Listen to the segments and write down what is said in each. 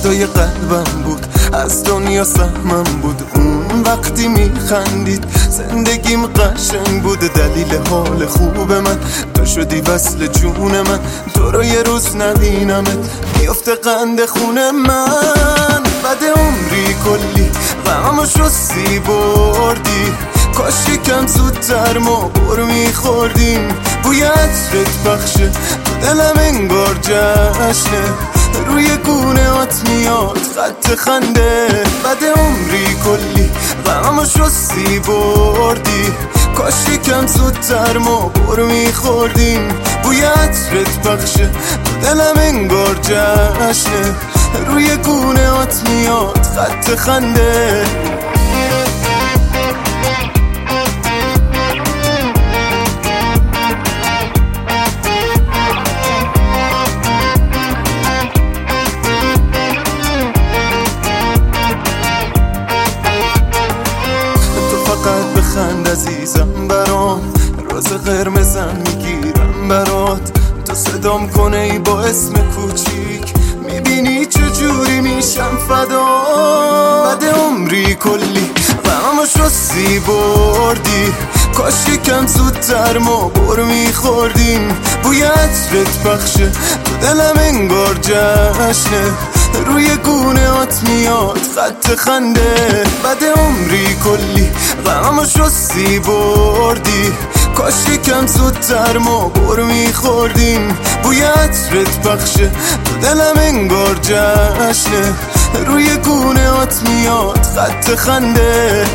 فدای قلبم بود، از دنیا سهمم بود. اون وقتی میخندید زندگیم قشنگ بود. دلیل حال خوب من تو شدی وصل جون من. تو رو یه روز نبینمت میفته قند خون من. بعد عمری کلی غمو شستی بردی، کاش یکم زودتر ما بر میخوردیم. بوی عطرت بخشه تو دلم انگار جشنه، روی گونه هات میاد خط خنده. بعد عمری کلی غمو شستی بردی، کاش یکم زودتر ما بر میخوردیم. بوی عطرت بخشه تو دلم انگار جشنه، روی گونه هات میاد خط خنده. بخند عزیزم برام، روز قرمزم میگیرم برات. تو صدام کنه ای با اسم کوچیک، میبینی چجوری میشم فدا. بعد عمری کلی غمو شستی بردی، کاش یکم زودتر ما بر میخوردیم. بوی عطرت بخشه تو دلم انگار جشنه، روی گونه هات میاد خط خنده. بعد عمری کلی غمو شستی بردی، کاش یکم زودتر ما بر میخوردیم. بوی عطرت بخشه تو دلم انگار جشنه، روی گونه هات میاد خط خنده.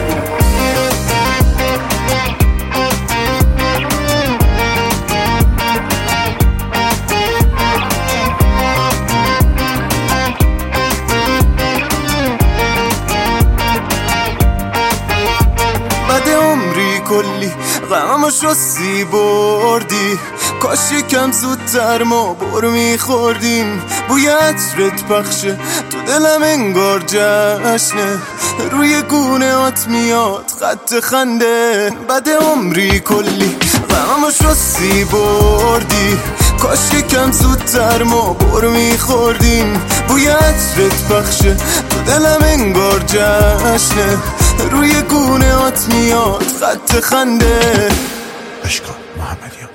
کلی غمو شستی بردی، کاش یکم زودتر ما بر میخوردیم. بوی عطرت بخشه تو دلم انگار جشنه، روی گونه هات میاد خط خنده. بعد عمری کلی غمو شستی بردی، کاش یکم زودتر ما بر میخوردیم. بوی عطرت بخشه تو دلم انگار جشنه، روی گونه هات میاد خط خنده. اشکان محمدی.